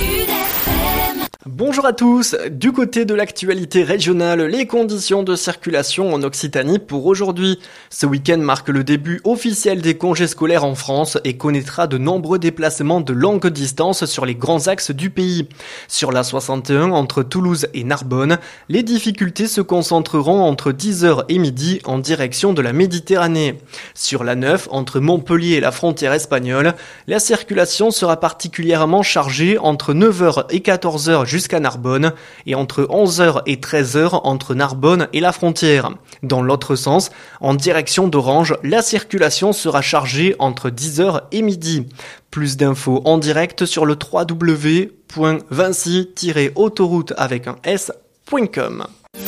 Bonjour à tous, du côté de l'actualité régionale, les conditions de circulation en Occitanie pour aujourd'hui. Ce week-end marque le début officiel des congés scolaires en France et connaîtra de nombreux déplacements de longue distance sur les grands axes du pays. Sur la 61 entre Toulouse et Narbonne, les difficultés se concentreront entre 10h et midi en direction de la Méditerranée. Sur la 9 entre Montpellier et la frontière espagnole, la circulation sera particulièrement chargée entre 9h et 14h jusqu'à Narbonne et entre 11h et 13h entre Narbonne et la frontière. Dans l'autre sens, en direction d'Orange, la circulation sera chargée entre 10h et midi. Plus d'infos en direct sur le www.vinci-autoroute avec un s.com.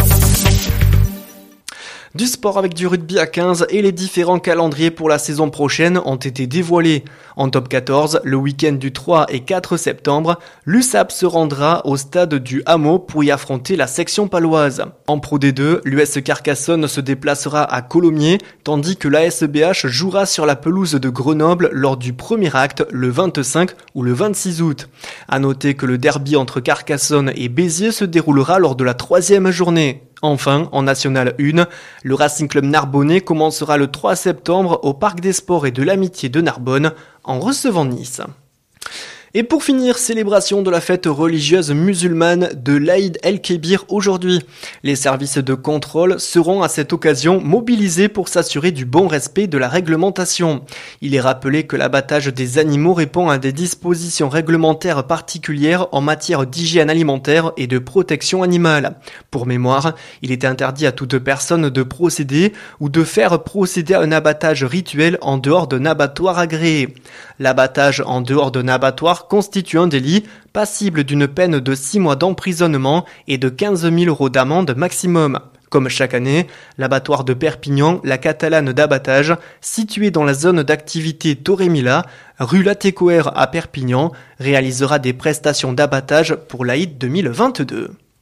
Du sport avec du rugby à 15 et les différents calendriers pour la saison prochaine ont été dévoilés. En top 14, le week-end du 3 et 4 septembre, l'USAP se rendra au stade du Hameau pour y affronter la section paloise. En Pro D2, l'US Carcassonne se déplacera à Colomiers, tandis que l'ASBH jouera sur la pelouse de Grenoble lors du premier acte le 25 ou le 26 août. À noter que le derby entre Carcassonne et Béziers se déroulera lors de la 3e journée. Enfin, en National 1, le Racing Club Narbonnais commencera le 3 septembre au Parc des Sports et de l'Amitié de Narbonne en recevant Nice. Et pour finir, célébration de la fête religieuse musulmane de l'Aïd el-Kébir aujourd'hui. Les services de contrôle seront à cette occasion mobilisés pour s'assurer du bon respect de la réglementation. Il est rappelé que l'abattage des animaux répond à des dispositions réglementaires particulières en matière d'hygiène alimentaire et de protection animale. Pour mémoire, il est interdit à toute personne de procéder ou de faire procéder à un abattage rituel en dehors d'un abattoir agréé. L'abattage en dehors d'un abattoir constitue un délit passible d'une peine de 6 mois d'emprisonnement et de 15 000 € d'amende maximum. Comme chaque année, l'abattoir de Perpignan, la Catalane d'abattage, situé dans la zone d'activité Torremila, rue Latécoère à Perpignan, réalisera des prestations d'abattage pour l'Aïd 2022.